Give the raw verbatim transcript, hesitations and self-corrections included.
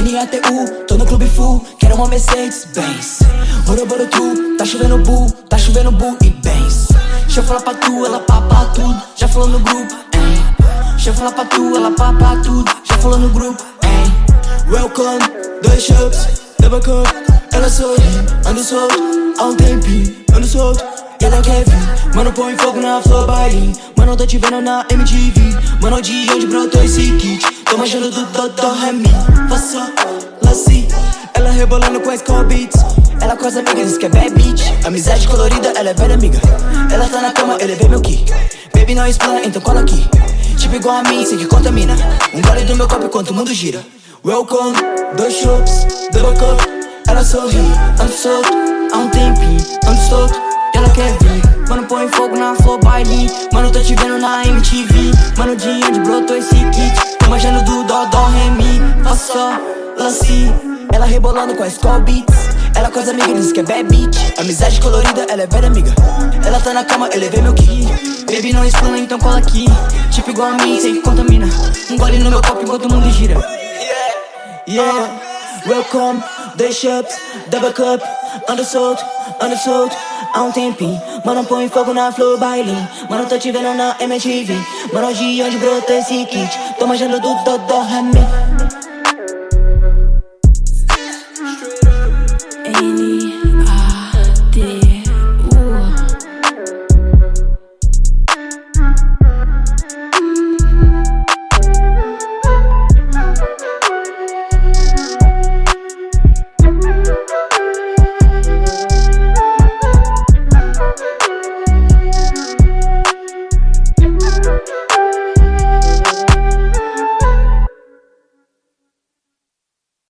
minha T U, tô no clube full, quero uma Mercedes Benz. Bora, bora tu, tá chovendo bull, tá chovendo bull e Benz. Deixa eu falar pra tu, ela papa tudo, já falou no grupo, hein. Deixa eu falar pra tu, ela papa tudo, já falou no grupo, hein. Welcome, dois chops, double cup, ela sorri, ando solto, há um tempinho, ando solto, e ela quer vir. Mano, põe fogo na flor, baile. Mano, tô te vendo na M T V. Mano, de onde brotou esse kit? Tô manjando do Dodó Remy. Faça, laci, ela rebolando com a Skull Beats. Ela com as amigas diz que é bad bitch. Amizade colorida, ela é velha amiga. Ela tá na cama, ele vê meu ki. Baby não explana, então cola aqui. Tipo igual a mim, sei que contamina. Um gole do meu copo enquanto o mundo gira. Welcome, dois chops, double cup. Ela sorri, ando solto, há um tempinho, ando solto, e ela quer vir. Mano, põe fogo na flor, baile. Mano, tô te vendo na M T V. Mano, de onde brotou esse kit? Tô manjando do Dodó Remy. Faça, laci, ela rebolando com a Skull Beats. Ela com as amigas diz que é bad bitch. Amizade colorida, ela é velha amiga. Ela tá na cama, ele vê meu ki. Baby não explana, então cola aqui. Tipo igual a mim, sei que contamina. Um gole no meu copo enquanto o mundo gira. Yeah, welcome, dois chops, double cup. Ando solto, ando solto, há um tempinho. Mano, põe fogo na flor, baile. Mano, tô te vendo na M T V. Mano, de onde brotou esse kit? Tô manjando do Dodó Remy.